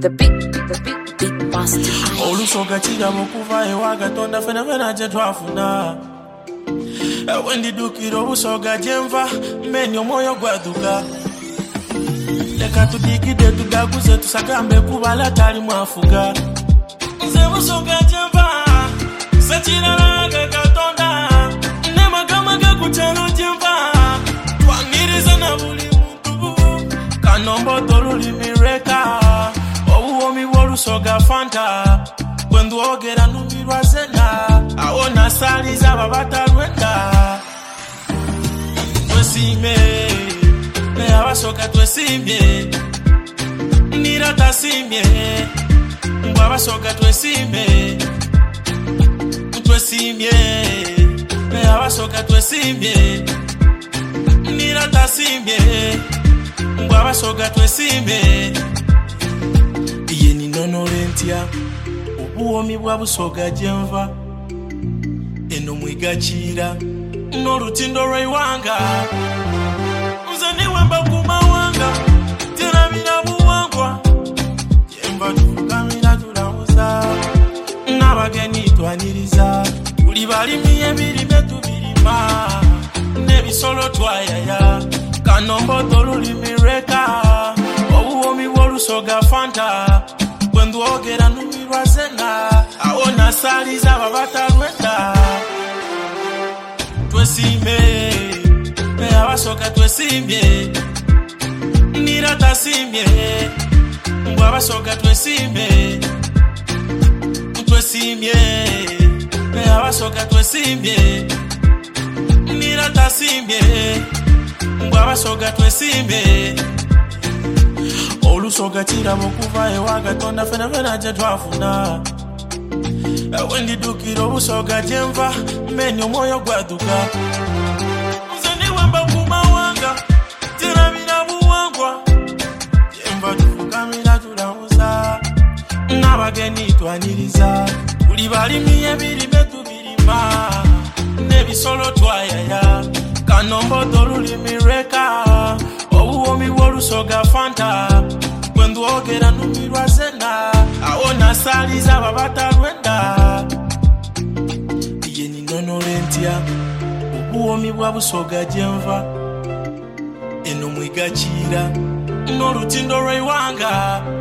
big master. Olusoga chira bokuva ewaga tonda fena je twafuna. Wendi dukiro busoga jemva menyo moyo gwaduka. Leka tudigide tudaguze tusagambe kubala tali mwafuga. Nze busoga jemva sachira laga katonda. Nema kama kuchano jemva. Twangiriza na buli muntu. Kanombo toruli mireka. Omi wolusoga fanta. When ogera numirwa zena. Awona sali za babata rwenda. Twesime me abasoka twesimye. Nirata simye. Mbwa abasoka twesimye. Twesimye me abasoka twesimye. Nirata simye. Mbwa abasoka twesimye. Yeni nono lentia. Obuomi bwa busoga jemva. Eno mwigachira. No rutindo rwaiwanga. Uzane wamba kumawanga. Tena mina buwangwa. Jemva tufukamina tulamuza. Nabageni twaniriza. Ulibali miye birime tubirima. Nebisolo twayaya. Kanombo toruli mireka. Obuomi wolusoga fanta. When ogera numirwa zena. Awona sali za babata rwenda. Twesime me abasoka twesimye. Nirata simye. Mbwa abasoka twesimye. Twesimye me abasoka twesimye. Nirata simye. Mbwa abasoka twesimye. Olusoga chira bokuva ewaga tonda fena je twafuna. Wendi dukiro busoga jemva menyo moyo gwaduka. Uzane wamba kumawanga tena mina buwangwa. Jemva tufukamina tulamuza. Nabageni twaniriza. Ulibali miye birime tubirima. Nebisolo twayaya. Kanombo toruli mireka. Obuomi wolusoga fanta. When ogera numirwa zena. Awona sali za babata rwenda. Yeni nono lentia. Obuomi bwa busoga jemva. Eno mwigachira. No rutindo rwaiwanga.